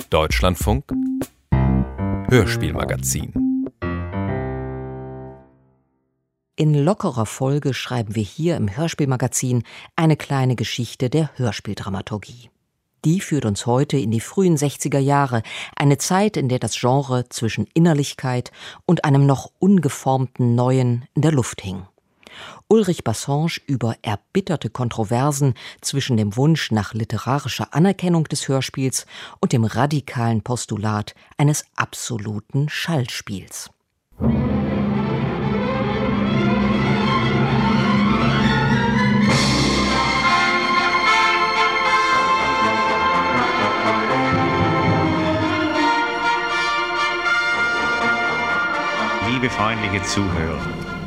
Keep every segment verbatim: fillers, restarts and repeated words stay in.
Deutschlandfunk Hörspielmagazin. In lockerer Folge schreiben wir hier im Hörspielmagazin eine kleine Geschichte der Hörspieldramaturgie. Die führt uns heute in die frühen sechziger Jahre, eine Zeit, in der das Genre zwischen Innerlichkeit und einem noch ungeformten Neuen in der Luft hing. Ulrich Bassange über erbitterte Kontroversen zwischen dem Wunsch nach literarischer Anerkennung des Hörspiels und dem radikalen Postulat eines absoluten Schallspiels. Liebe freundliche Zuhörer.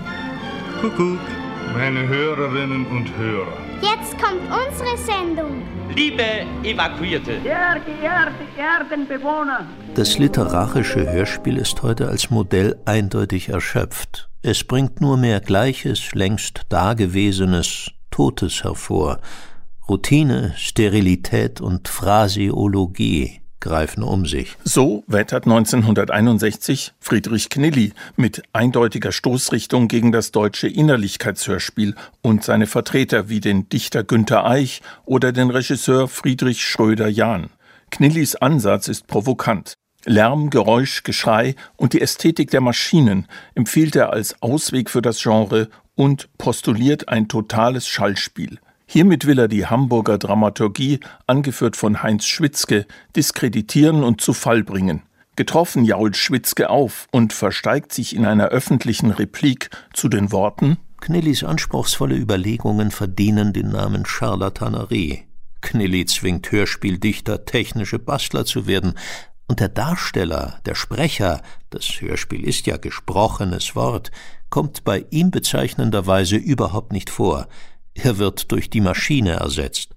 Kuckuck. Meine Hörerinnen und Hörer. Jetzt kommt unsere Sendung. Liebe Evakuierte. Sehr geehrte Erdenbewohner. Das literarische Hörspiel ist heute als Modell eindeutig erschöpft. Es bringt nur mehr Gleiches, längst Dagewesenes, Totes hervor. Routine, Sterilität und Phraseologie greifen um sich. So wettert neunzehnhunderteinundsechzig Friedrich Knilly mit eindeutiger Stoßrichtung gegen das deutsche Innerlichkeitshörspiel und seine Vertreter wie den Dichter Günther Eich oder den Regisseur Friedrich Schröder-Jahn. Knillys Ansatz ist provokant. Lärm, Geräusch, Geschrei und die Ästhetik der Maschinen empfiehlt er als Ausweg für das Genre und postuliert ein totales Schallspiel. Hiermit will er die Hamburger Dramaturgie, angeführt von Heinz Schwitzke, diskreditieren und zu Fall bringen. Getroffen jault Schwitzke auf und versteigt sich in einer öffentlichen Replik zu den Worten: Knillys anspruchsvolle Überlegungen verdienen den Namen Charlatanerie. Knilly zwingt Hörspieldichter, technische Bastler zu werden. Und der Darsteller, der Sprecher, das Hörspiel ist ja gesprochenes Wort, kommt bei ihm bezeichnenderweise überhaupt nicht vor. Er wird durch die Maschine ersetzt.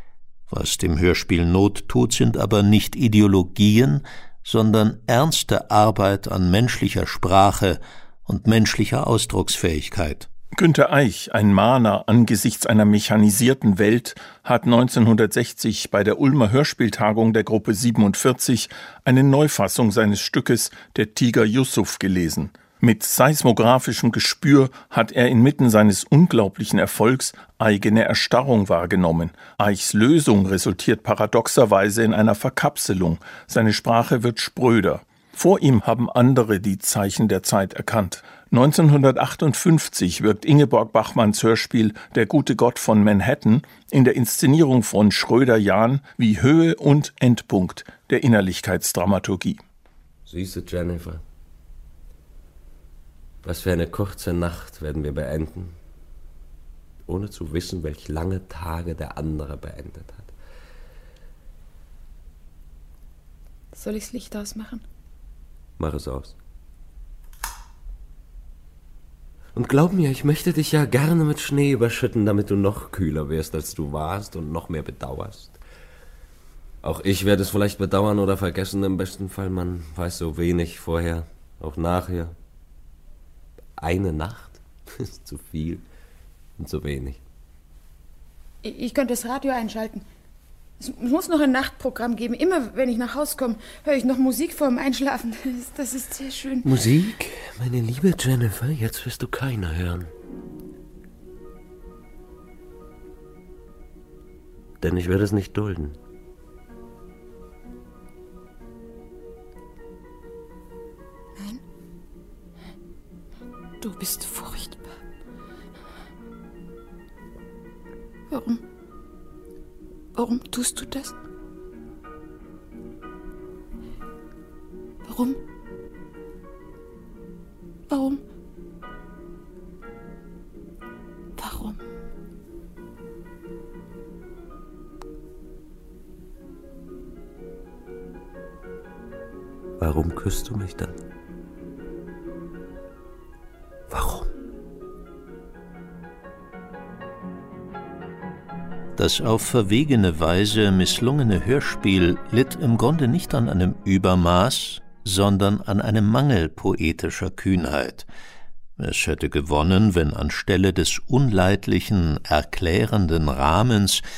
Was dem Hörspiel Not tut, sind aber nicht Ideologien, sondern ernste Arbeit an menschlicher Sprache und menschlicher Ausdrucksfähigkeit. Günther Eich, ein Mahner angesichts einer mechanisierten Welt, hat neunzehnhundertsechzig bei der Ulmer Hörspieltagung der Gruppe siebenundvierzig eine Neufassung seines Stückes Der Tiger Yusuf gelesen. Mit seismografischem Gespür hat er inmitten seines unglaublichen Erfolgs eigene Erstarrung wahrgenommen. Eichs Lösung resultiert paradoxerweise in einer Verkapselung. Seine Sprache wird spröder. Vor ihm haben andere die Zeichen der Zeit erkannt. neunzehnhundertachtundfünfzig wirkt Ingeborg Bachmanns Hörspiel Der gute Gott von Manhattan in der Inszenierung von Schröder-Jahn wie Höhe und Endpunkt der Innerlichkeitsdramaturgie. Süße Jennifer, was für eine kurze Nacht werden wir beenden, ohne zu wissen, welch lange Tage der andere beendet hat. Soll ich das Licht ausmachen? Mach es aus. Und glaub mir, ich möchte dich ja gerne mit Schnee überschütten, damit du noch kühler wirst, als du warst und noch mehr bedauerst. Auch ich werde es vielleicht bedauern oder vergessen, im besten Fall, man weiß so wenig vorher, auch nachher. Eine Nacht ist zu viel und zu wenig. Ich, ich könnte das Radio einschalten. Es muss noch ein Nachtprogramm geben. Immer wenn ich nach Hause komme, höre ich noch Musik vorm Einschlafen. Das ist, das ist sehr schön. Musik? Meine liebe Jennifer, jetzt wirst du keine hören. Denn ich werde es nicht dulden. Du bist furchtbar. Warum? Warum tust du das? Warum? Warum? Warum? Warum küsst du mich dann? Warum? Das auf verwegene Weise misslungene Hörspiel litt im Grunde nicht an einem Übermaß, sondern an einem Mangel poetischer Kühnheit. Es hätte gewonnen, wenn anstelle des unleidlichen, erklärenden Rahmens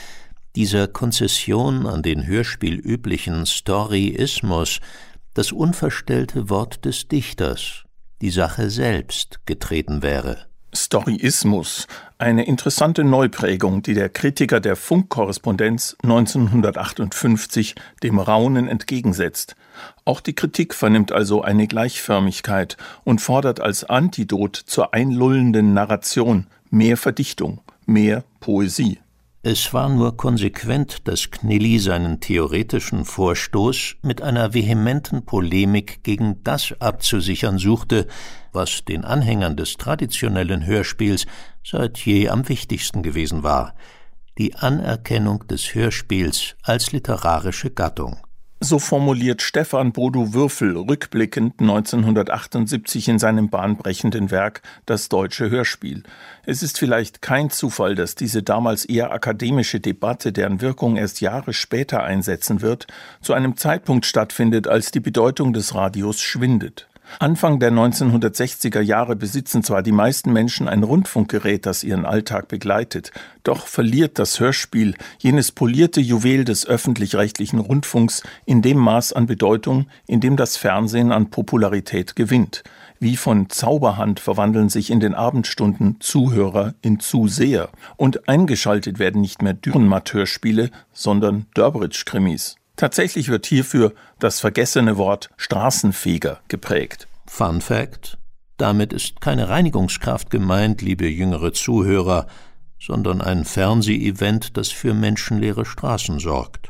Dieser Konzession an den hörspielüblichen Storyismus das unverstellte Wort des Dichters, die Sache selbst, getreten wäre. Storyismus, eine interessante Neuprägung, die der Kritiker der Funkkorrespondenz neunzehnhundertachtundfünfzig dem Raunen entgegensetzt. Auch die Kritik vernimmt also eine Gleichförmigkeit und fordert als Antidot zur einlullenden Narration mehr Verdichtung, mehr Poesie. Es war nur konsequent, dass Knilly seinen theoretischen Vorstoß mit einer vehementen Polemik gegen das abzusichern suchte, was den Anhängern des traditionellen Hörspiels seit je am wichtigsten gewesen war: die Anerkennung des Hörspiels als literarische Gattung. So formuliert Stefan Bodo Würfel rückblickend neunzehnhundertachtundsiebzig in seinem bahnbrechenden Werk »Das deutsche Hörspiel«. Es ist vielleicht kein Zufall, dass diese damals eher akademische Debatte, deren Wirkung erst Jahre später einsetzen wird, zu einem Zeitpunkt stattfindet, als die Bedeutung des Radios schwindet. Anfang der neunzehnhundertsechziger Jahre besitzen zwar die meisten Menschen ein Rundfunkgerät, das ihren Alltag begleitet, doch verliert das Hörspiel, jenes polierte Juwel des öffentlich-rechtlichen Rundfunks, in dem Maß an Bedeutung, in dem das Fernsehen an Popularität gewinnt. Wie von Zauberhand verwandeln sich in den Abendstunden Zuhörer in Zuseher. Und eingeschaltet werden nicht mehr Dürrenmatt-Hörspiele, sondern Durbridge-Krimis. Tatsächlich wird hierfür das vergessene Wort Straßenfeger geprägt. Fun Fact: Damit ist keine Reinigungskraft gemeint, liebe jüngere Zuhörer, sondern ein Fernseh-Event, das für menschenleere Straßen sorgt.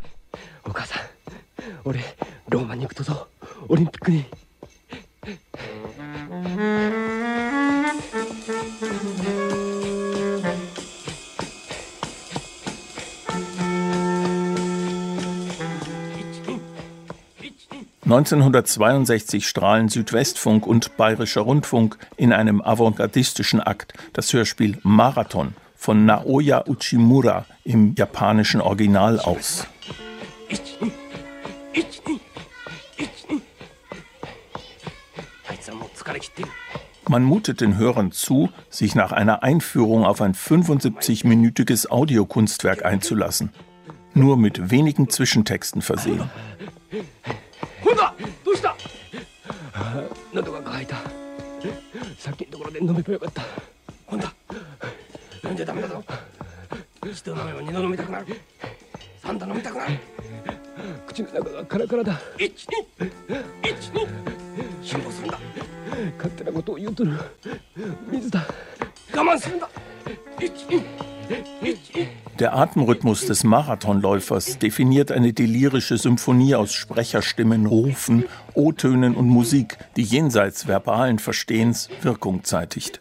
neunzehnhundertzweiundsechzig strahlen Südwestfunk und Bayerischer Rundfunk in einem avantgardistischen Akt das Hörspiel Marathon von Naoya Uchimura im japanischen Original aus. Man mutet den Hörern zu, sich nach einer Einführung auf ein fünfundsiebzig-minütiges Audiokunstwerk einzulassen, nur mit wenigen Zwischentexten versehen. Der Atemrhythmus des Marathonläufers definiert eine delirische Symphonie aus Sprecherstimmen, Rufen, O-Tönen und Musik, die jenseits verbalen Verstehens Wirkung zeitigt.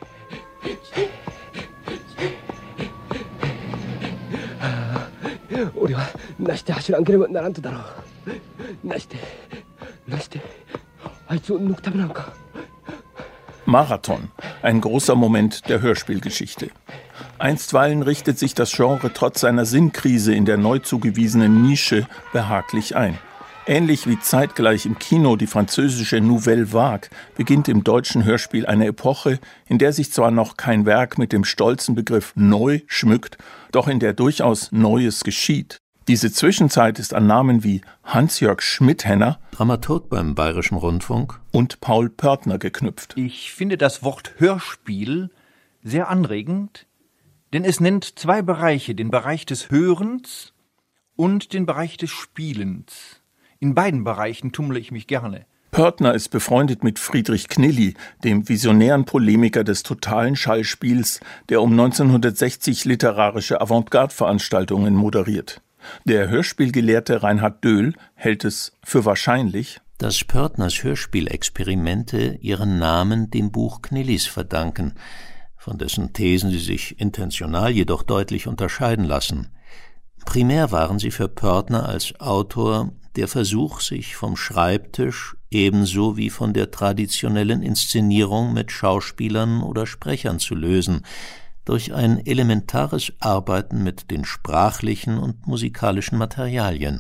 Marathon, ein großer Moment der Hörspielgeschichte. Einstweilen richtet sich das Genre trotz seiner Sinnkrise in der neu zugewiesenen Nische behaglich ein. Ähnlich wie zeitgleich im Kino die französische Nouvelle Vague beginnt im deutschen Hörspiel eine Epoche, in der sich zwar noch kein Werk mit dem stolzen Begriff neu schmückt, doch in der durchaus Neues geschieht. Diese Zwischenzeit ist an Namen wie Hans-Jörg Schmidhenner, Dramaturg beim Bayerischen Rundfunk, und Paul Pörtner geknüpft. Ich finde das Wort Hörspiel sehr anregend, denn es nennt zwei Bereiche, den Bereich des Hörens und den Bereich des Spielens. In beiden Bereichen tummle ich mich gerne. Pörtner ist befreundet mit Friedrich Knilly, dem visionären Polemiker des totalen Schallspiels, der um neunzehnhundertsechzig literarische Avantgarde-Veranstaltungen moderiert. Der Hörspielgelehrte Reinhard Döhl hält es für wahrscheinlich, dass Pörtners Hörspielexperimente ihren Namen dem Buch Knillys verdanken, von dessen Thesen sie sich intentional jedoch deutlich unterscheiden lassen. Primär waren sie für Pörtner als Autor der Versuch, sich vom Schreibtisch ebenso wie von der traditionellen Inszenierung mit Schauspielern oder Sprechern zu lösen, durch ein elementares Arbeiten mit den sprachlichen und musikalischen Materialien.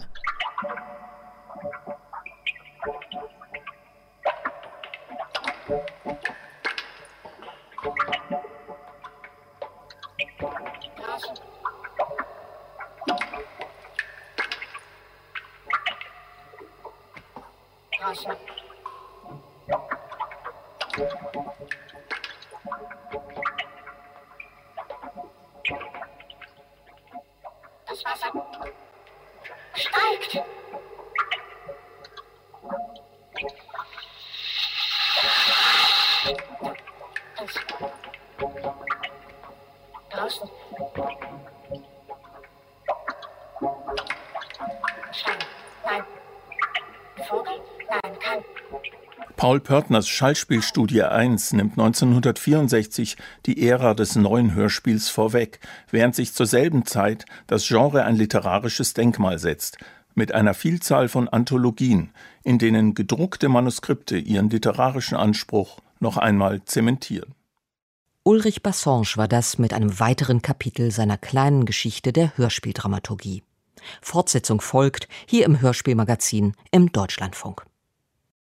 Draußen. Das Wasser steigt. Das draußen. Stein. Nein. Vogel? Nein, kein. Paul Pörtners Schallspielstudie eins nimmt neunzehnhundertvierundsechzig die Ära des neuen Hörspiels vorweg, während sich zur selben Zeit das Genre ein literarisches Denkmal setzt, mit einer Vielzahl von Anthologien, in denen gedruckte Manuskripte ihren literarischen Anspruch noch einmal zementieren. Ulrich Bassange war das mit einem weiteren Kapitel seiner kleinen Geschichte der Hörspieldramaturgie. Fortsetzung folgt hier im Hörspielmagazin im Deutschlandfunk.